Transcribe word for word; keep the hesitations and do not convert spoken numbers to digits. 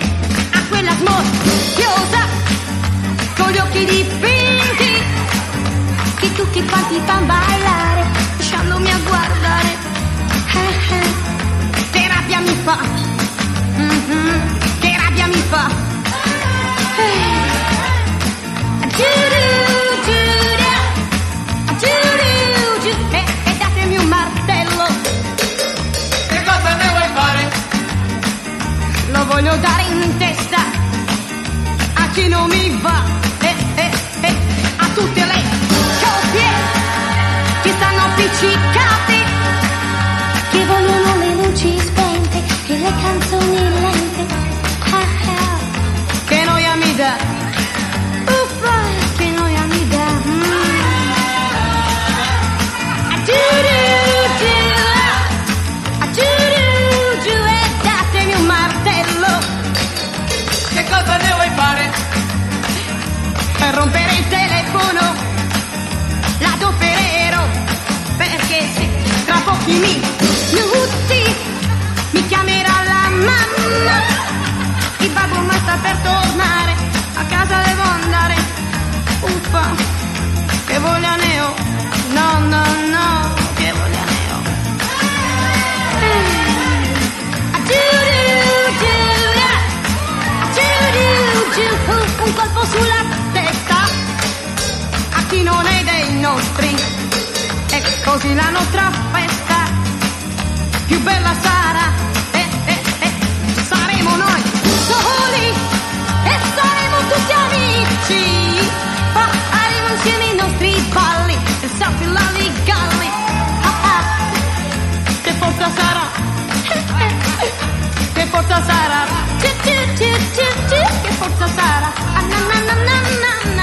a quella smorfiosa con gli occhi dipinti che tutti quanti fan ballare lasciandomi a guardare. Eh, eh. Che rabbia mi fa, mm-hmm. Che rabbia mi fa. Eh. Giuru, giura, giuru, giù, e, e datemi un martello. Che cosa ne vuoi fare? Lo voglio dare in testa a chi non mi va, eh, eh, eh, a tutte le coppie che stanno appiccicate, che vogliono le luci spente e le canzoni lente. Ah, ah. Che noia mi dà, uffa, che noia mi dà. Mm. A giuru, giù, a giuru, giù, e datemi un martello. Che cosa ne vuoi fare? Per rompere il telefono l'adopererò, perché se tra pochi minuti mi chiamerà la mamma, il babbo ma sta per tornare, a casa devo andare. Uffa, che voglia ne ho, no no no, che voglia ne ho. A giuru, giura, a giuru, giù, un colpo sulla testa a chi non è dei nostri, e così la nostra festa più bella sarà, eh, eh, eh. Saremo noi soli e saremo tutti amici, faremo insieme i nostri balli e salti l'alligalli. Ah, ah. Che forza sarà, eh, eh, eh. Che forza sarà, che forza sarà, ah, na, na, na, na, na.